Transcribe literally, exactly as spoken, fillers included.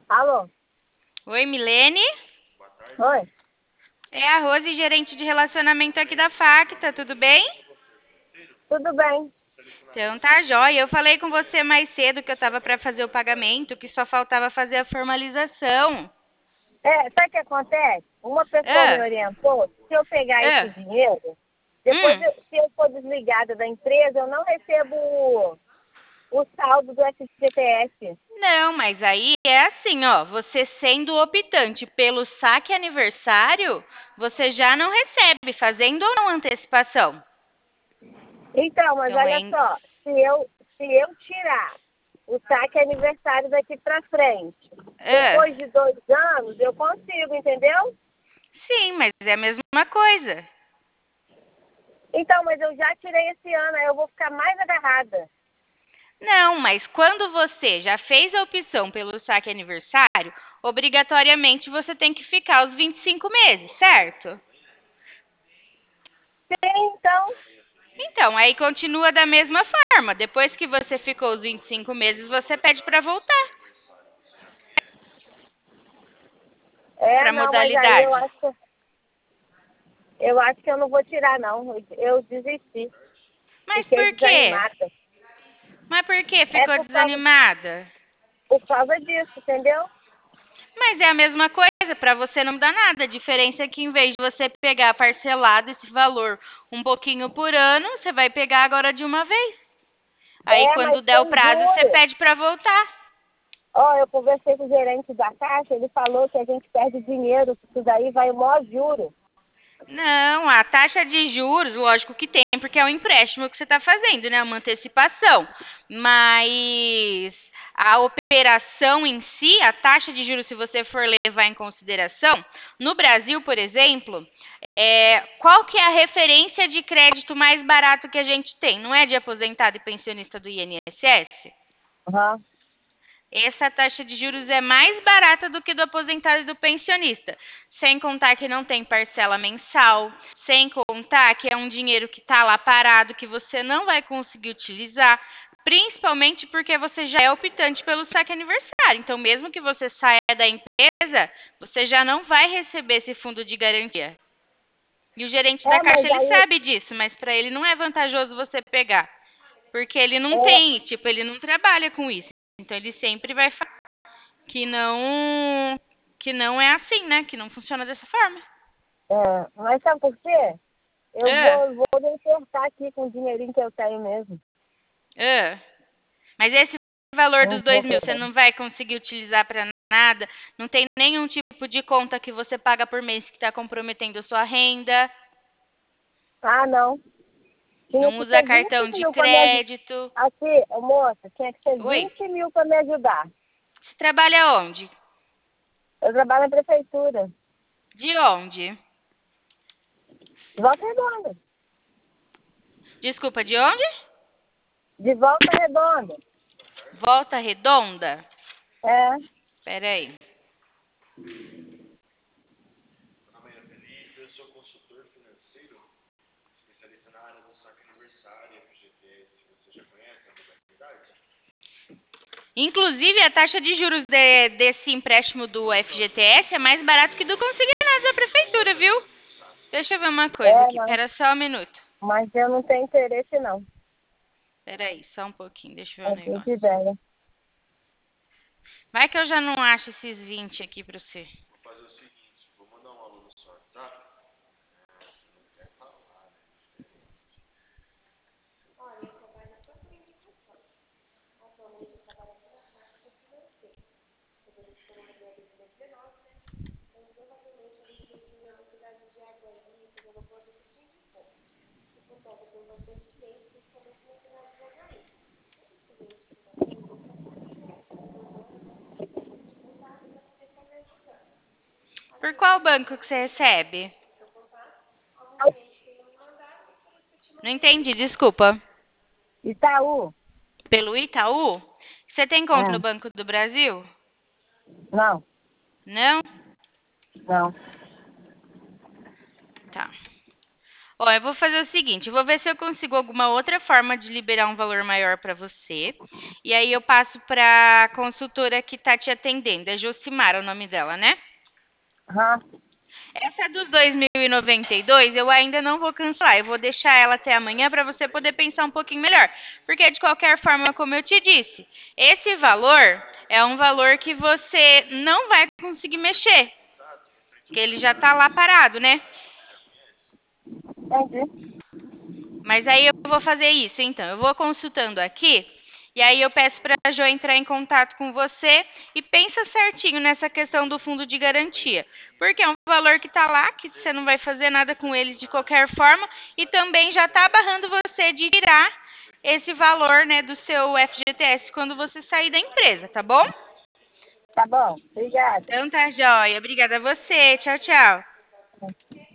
Alô? Oi, Milene? Oi? É a Rose, gerente de relacionamento aqui da Facta, tudo bem? Tudo bem? Então tá jóia. Eu falei com você mais cedo que eu tava para fazer o pagamento, que só faltava fazer a formalização. É, sabe o que acontece? Uma pessoa me Ah, orientou, se eu pegar esse ah, dinheiro, depois, hum. eu- se eu for desligada da empresa, eu não recebo o, o saldo do F G T S. Não, mas aí é assim, ó, você sendo optante pelo saque aniversário, você já não recebe, fazendo ou não antecipação. Então, mas Então olha é, só, se eu, se eu tirar o saque aniversário daqui para frente, ah, depois de dois anos, eu consigo, entendeu? sim, mas é a mesma coisa. Então, mas eu já tirei esse ano, aí eu vou ficar mais agarrada. Não, mas quando você já fez a opção pelo saque aniversário, obrigatoriamente você tem que ficar os vinte e cinco meses, certo? Sim, então, Então, aí continua da mesma forma. Depois que você ficou os vinte e cinco meses, você pede para voltar é, para a não, mas aí eu modalidade. acho, eu acho que eu não vou tirar, não. Eu desisti. Mas Fiquei por quê? desanimada. Mas por que É ficou por causa, desanimada? por causa disso, entendeu? Mas é a mesma coisa, para você não dá nada. A diferença é que em vez de você pegar parcelado esse valor um pouquinho por ano, você vai pegar agora de uma vez. Aí É, mas quando der o tem prazo, você juros. pede para voltar. Ó, eu conversei com o gerente da Caixa, ele falou que a gente perde dinheiro, que isso daí vai o maior juro. Não, a taxa de juros, lógico que tem, porque é um empréstimo que você está fazendo, né? Uma antecipação. Mas a operação em si, a taxa de juros, se você for levar em consideração, no Brasil, por exemplo, é, qual que é a referência de crédito mais barato que a gente tem? Não é de aposentado e pensionista do I N S S? Aham. Essa taxa de juros é mais barata do que do aposentado e do pensionista. Sem contar que não tem parcela mensal, sem contar que é um dinheiro que está lá parado, que você não vai conseguir utilizar, principalmente porque você já é optante pelo saque aniversário. Então, mesmo que você saia da empresa, você já não vai receber esse fundo de garantia. E o gerente da É, Caixa, mas ele aí, sabe disso, mas para ele não é vantajoso você pegar, porque ele não é, tem, tipo, ele não trabalha com isso. Então, ele sempre vai que não que não é assim, né? Que não funciona dessa forma. é, mas sabe por quê? Eu Ah, vou, vou me acertar aqui com o dinheirinho que eu tenho mesmo. ah. Mas esse valor Não dos vou dois mil você pegar. não vai conseguir utilizar para nada. Não tem nenhum tipo de conta que você paga por mês que está comprometendo a sua renda. Ah, não. Tinha Não que usa ser vinte cartão de mil para me ajudar. crédito. Aqui, ô, moça, tinha que ser Oi, vinte mil para me ajudar. você trabalha onde? Eu trabalho na prefeitura. De onde? De Volta Redonda. Desculpa, de onde? De Volta Redonda. Volta Redonda? É. Pera aí. Inclusive, a taxa de juros de- desse empréstimo do F G T S é mais barato que do consignado da prefeitura, viu? Deixa eu ver uma coisa É, aqui. mas, Pera só um minuto. mas eu não tenho interesse, não. Pera aí, só um pouquinho. Deixa eu ver É um de negócio. ideia. Vai que eu já não acho esses vinte aqui pra você. Por qual banco que você recebe? Não entendi, desculpa. Itaú? Pelo Itaú? Você tem conta no É. Banco do Brasil? Não, Não? não. Tá. Ó, eu vou fazer o seguinte, eu vou ver se eu consigo alguma outra forma de liberar um valor maior para você. E aí eu passo para a consultora que está te atendendo. É Josimara o nome dela, né? Aham. Essa dos dois mil e noventa e dois eu ainda não vou cancelar. Eu vou deixar ela até amanhã para você poder pensar um pouquinho melhor. Porque de qualquer forma, como eu te disse, esse valor é um valor que você não vai conseguir mexer. Porque ele já está lá parado, né? Entendi. Mas aí eu vou fazer isso, então. Eu vou consultando aqui, e aí eu peço para a Jo entrar em contato com você e pensa certinho nessa questão do fundo de garantia. Porque é um valor que está lá, que você não vai fazer nada com ele de qualquer forma, e também já está barrando você de tirar esse valor, né, do seu F G T S quando você sair da empresa, tá bom? Tá bom. Obrigada. Então tá, joia. Obrigada a você. Tchau, tchau.